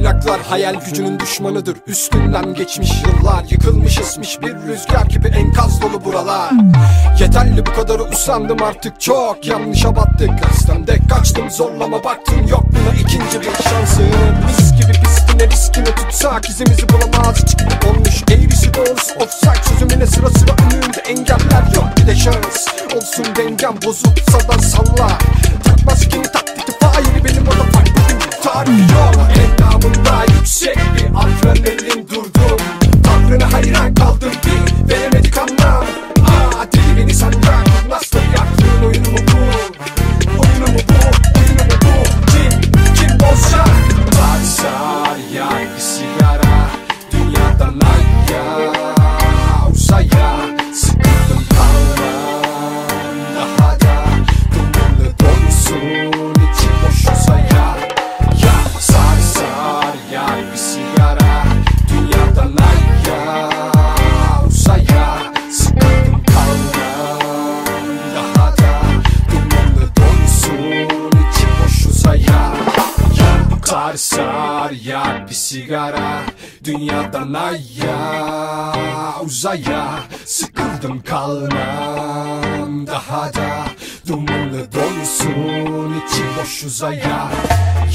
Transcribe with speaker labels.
Speaker 1: kaynaklar hayal gücünün düşmanıdır. Üstünden geçmiş yıllar, yıkılmış ısmış bir rüzgar gibi enkaz dolu buralar. Yeterli, bu kadarı usandım artık, çok yanlışa battık. Listemde kaçtım, zorlama baktım, yok buna ikinci bir şansım. Mis gibi pistine riskine tutsak izimizi bulamaz. Hiç gibi olmuş eğrisi doğrusu offside, sözümüne sıra sıra önümde engeller yok. Bir de şans olsun, dengem bozulsa da salla. Takmaz kimi taklidi faili, benim o da farklı bir tarifi yok. Endamında yüksek bir adrenalin durdum. Tavrına hayran kaldım, bir veremedik anlam. Deli beni sen bırak, nasıl yaktığın oyunu mu bu? Oyunu mu bu? Oyunu mu bu? Kim bozacak? Sar yak bir sigara, dünyadan aya uzaya. Sıkıldım kalmam daha da, dumanlı dolsun içi boş uzaya. Ya sar yak bir sigara, dünyadan aya uzaya. Sıkıldım kalmam daha da, dumanlı dolsun içi boş uzaya. Sar yak bir sigara, dünyadan aya uzaya. Sıkıldım kalmam daha da, dumanlı dolsun içi boş uzaya.